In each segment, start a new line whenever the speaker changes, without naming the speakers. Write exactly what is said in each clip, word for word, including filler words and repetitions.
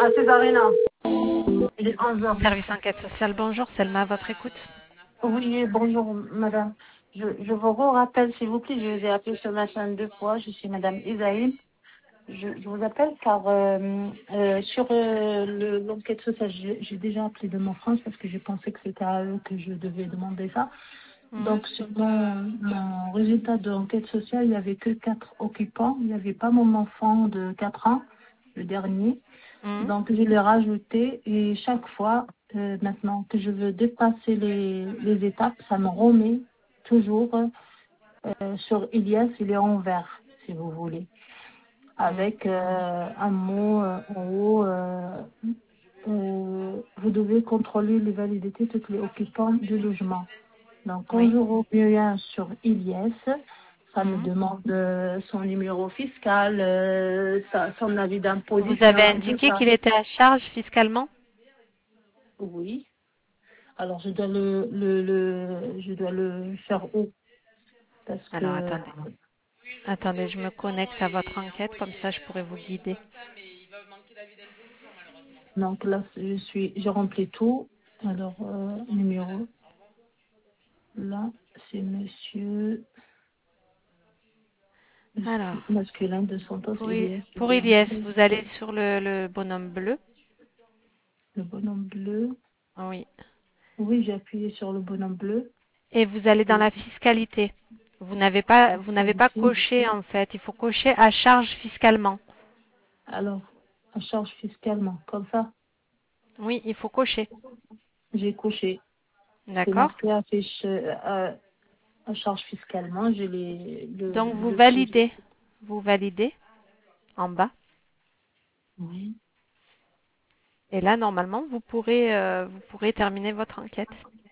À Césarina. Il est onze heures.
Service enquête sociale, bonjour, Selma, à votre écoute.
Oui, bonjour, madame. Je, je vous rappelle, s'il vous plaît, je vous ai appelé ce matin deux fois. Je suis madame Isaïe. Je, je vous appelle car euh, euh, sur euh, le- l'enquête sociale, j'ai j'ai déjà appelé de mon France parce que j'ai pensé que c'était à eux que je devais demander ça.
Mhm,
Donc, sur mon, mon résultat de l'enquête sociale, il n'y avait que quatre occupants. Il n'y avait pas mon enfant de quatre ans, le dernier.
mhm.
Donc, je l'ai rajouté et chaque fois, euh, maintenant que je veux dépasser les, les étapes, ça me remet toujours euh, sur Ilias, il est en vert, si vous voulez,
Mhm.
avec euh, un mot euh, en haut. Euh, euh, vous devez contrôler les validités de tous les occupants du logement. Donc, quand
Oui.
je reviens sur Ilias, ça me
Mhm.
demande euh, son numéro fiscal, euh, sa- son avis
Vous avez
d'imposition, tout
indiqué
ça.
qu'il était à charge fiscalement?
Oui. Alors, je dois le, le, le, je dois le faire où? Parce
Alors,
que,
attendez. Attendez, je me connecte à votre enquête, comme ça je pourrais vous guider.
donc là, je suis, j'ai rempli tout. Alors, euh, numéro, là, c'est monsieur,
Alors,
monsieur masculin de Santos
pour, I-
Elias,
pour
bien
Iliès,
fait.
vous allez sur le, le bonhomme bleu.
Le bonhomme bleu.
Oui.
Oui, j'ai appuyé sur le bonhomme bleu.
Et vous allez dans
Et
la fiscalité. Vous n'avez pas, vous n'avez pas
fiscalité.
coché en fait. Il faut cocher à charge fiscalement.
Alors, à charge fiscalement, comme ça,
Oui, il faut cocher.
j'ai coché. C'est
D'accord?
marqué affiche euh, à, à charge fiscalement. J'ai les, le,
Donc vous
le chiffre.
validez. Vous validez en bas.
Oui.
Et là, normalement, vous pourrez, euh, vous pourrez terminer votre enquête.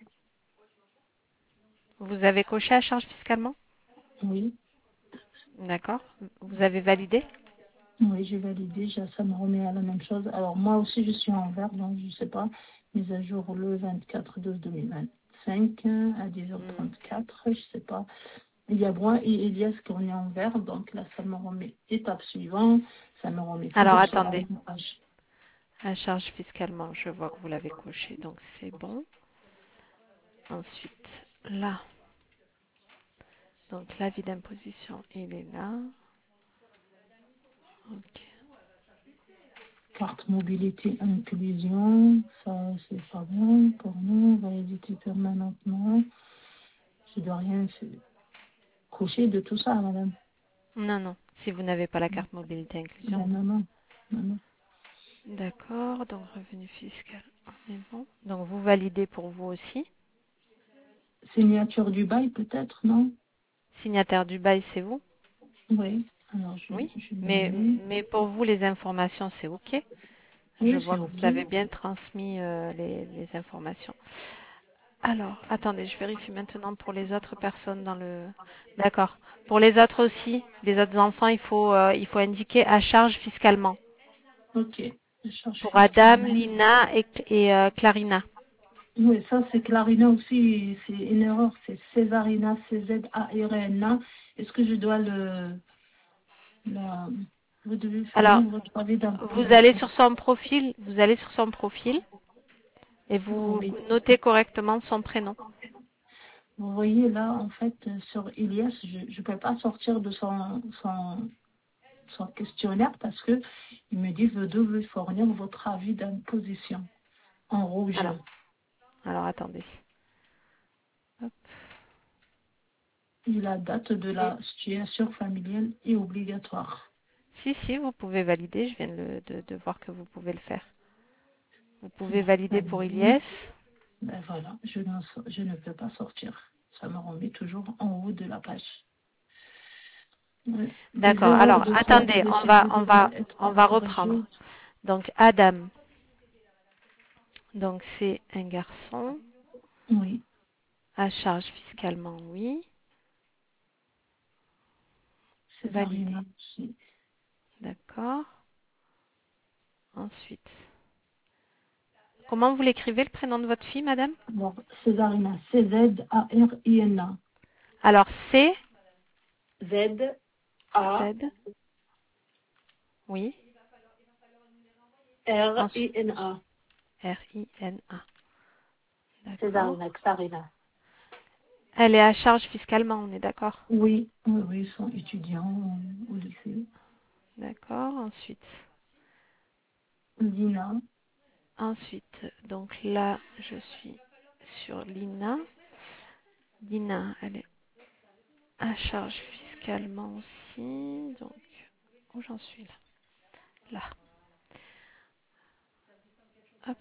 Vous avez coché à charge fiscalement?
Oui.
D'accord. Vous avez validé?
Oui, j'ai validé, já- ça me remet à la même chose. Alors moi aussi je suis en vert, donc je ne sais pas, mise à jour le vingt-quatre douze deux mille vingt-cinq euh, à dix heures
Hmm.
trente-quatre, je ne sais pas. Il y a moi et Elias qu'on est en vert, donc là ça me remet étape suivante, ça me remet
Alors,
toujours sur la
attendez.
même page.
À charge fiscalement, je vois que vous l'avez coché, donc c'est bon. Ensuite, là. Donc, l'avis d'imposition, il est là. Ok.
Carte mobilité inclusion, ça c'est pas bon pour nous, validité permanente, non. Je dois rien faire- cocher de tout ça, madame.
Non, non. Si vous n'avez pas la carte mobilité inclusion,
Ben
non.
non, non, non, non.
D'accord. Donc, revenu fiscal, on est bon. Donc, vous validez pour vous aussi.
Signature du bail peut-être, non?
Signataire du bail, c'est vous?
Oui, alors je,
Oui.
je le
Mais,
mets.
mais pour vous, les informations, c'est OK. Je
Oui, c'est
vois que vous
OK.
avez bien transmis euh, les, les informations. Alors, attendez, je vérifie maintenant pour les autres personnes dans le... D'accord. Pour les autres aussi, les autres enfants, il faut, euh, il faut indiquer à charge fiscalement.
OK. Je cherche
Pour Adam,
fiscalement.
Lina et, et, euh, Clarina.
Oui, ça c'est Clarina aussi, c'est une erreur, c'est Césarina, C Z A R N A. Est-ce que je dois le... La, vous devez
Alors,
fournir votre avis
vous allez
d'imposition.
sur son profil, vous allez sur son profil et
Vous,
vous notez correctement son prénom.
vous voyez là, en fait, euh, sur Ilias, je ne peux pas sortir de son, son, son questionnaire parce que il me dit vous devez fournir votre avis d'imposition en rouge.
Alors, alors attendez. Hop.
Et la date de
Et-
la situation familiale est obligatoire.
Si, si, vous pouvez valider. Je viens de, le- de- de voir que vous pouvez le faire. Vous pouvez
Bon,
valider pour
validé.
Ilyes.
Ben voilà, je, n'en so- je ne peux pas sortir. Ça me remet toujours en haut de la page. Ouais. Des
D'accord.
erreurs
Alors,
de
attendez, on va,
comptabilité
on
devraient
va, on
être
va reprendre.
corrigées.
Donc, Adam. Donc, c'est un garçon.
Oui,
À charge fiscalement, oui. Validé.
Césarina aussi.
D'accord. Ensuite. Comment vous l'écrivez, le prénom de votre fille, madame?
Bon, Césarina, C Z A R I N A.
Alors, C,
Z A
Z, oui. Ensuite,
R I N A.
R I N A. D'accord.
Césarina, Xarina.
Elle est à charge fiscalement, on est d'accord?
Oui, oui, oui, ils sont étudiants au lycée.
D'accord. Ensuite,
Dina.
ensuite, donc là, je suis sur Lina. Lina, elle est à charge fiscalement aussi. Donc, où j'en suis là? Là. Hop.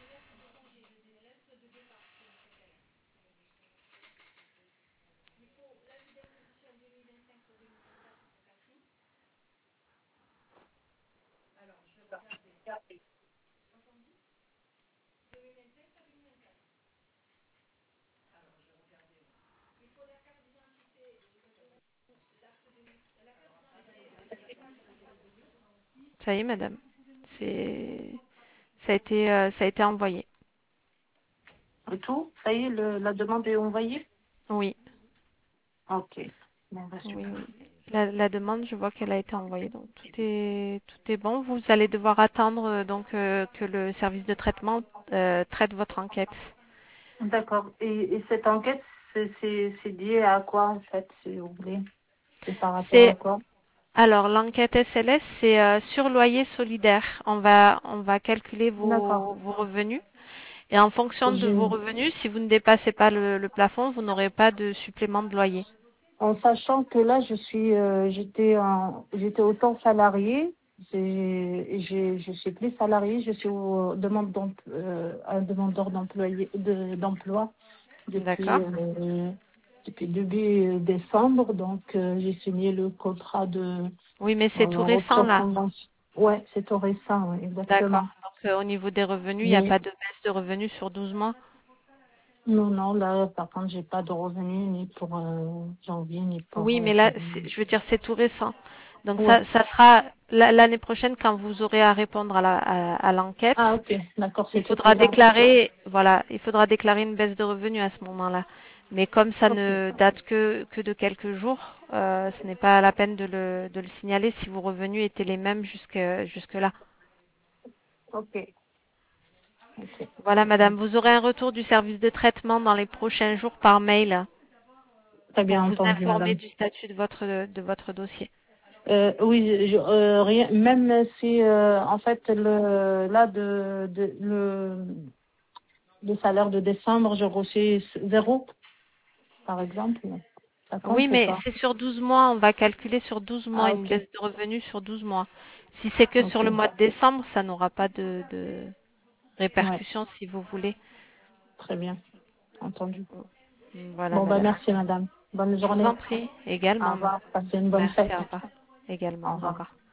Ça y est, madame. C'est, ça a été, euh, ça a été envoyé.
Et tout, ça y est, le, la demande est envoyée?
Oui,
Ok. Bon, bah,
oui,
super.
oui. La, la demande, je vois qu'elle a été envoyée, donc tout est, tout est bon. Vous allez devoir attendre euh, donc euh, que le service de traitement euh, traite votre enquête.
D'accord. Et, et cette enquête, c'est c'est- c'est lié à quoi, en fait, si vous voulez? C'est par rapport à
C'est
quoi?
alors l'enquête S L S, c'est euh, sur loyer solidaire. On va, on va calculer
D'accord.
vos, vos revenus et en fonction de vos
Je-
revenus, si vous ne dépassez pas le, le plafond, vous n'aurez pas de supplément de loyer.
En sachant que là, je suis, euh, j'étais en, j'étais autant salariée, j'ai, j'ai, je suis plus salariée, je suis au demande d'emp- euh, un demandeur d'employé, de, d'emploi depuis,
D'accord?
euh, depuis début décembre, donc euh, j'ai signé le contrat de
Oui, mais
euh,
c'est tout récent
rupture
là.
conventionnelle. Ouais, c'est tout récent, ouais,
D'accord.
exactement.
Donc euh, au niveau des revenus, il n'y a
Mais
pas de baisse de revenus sur douze mois?
non, non, là, par contre, j'ai pas de revenus ni pour euh, janvier ni pour
Oui,
euh,
mais là,
février.
c'est- je veux dire, c'est tout récent. Donc
Ouais.
ça, ça sera la- l'année prochaine quand vous aurez à répondre à la- à- à l'enquête.
Ah, ok, d'accord,
Il
c'est toutes
faudra
les enquêtes.
déclarer, voilà, il faudra déclarer une baisse de revenus à ce moment-là. Mais comme ça
Ok,
ne date que, que de quelques jours, euh, ce n'est pas la peine de le, de le signaler si vos revenus étaient les mêmes jusque, jusque-là.
ok, ok.
Voilà,
Entendu.
madame, vous aurez un retour du service de traitement dans les prochains jours par mail
Très
pour
bien
vous
entendu,
informer
madame.
du statut de votre, de votre dossier.
Euh, oui, je, je- euh, rien, même si, euh, en fait, le, là, de, de, le, le salaire de décembre, j'ai reçu zéro, par exemple. Ça
Oui,
compte ou
mais
pas?
c'est sur douze mois, on va calculer sur douze mois,
Ah,
une
ok,
baisse de revenus sur douze mois. Si c'est que sur le
ok.
mois de décembre, ça n'aura pas de, de
Ouais,
répercussions si vous voulez.
très bien, entendu.
Voilà,
Bon, bah,
madame.
merci, madame. Bonne
Je vous en
journée.
prie
Au
également.
revoir. Passez une bonne
Merci,
fête.
au revoir.
Au
Également, au
revoir.
revoir.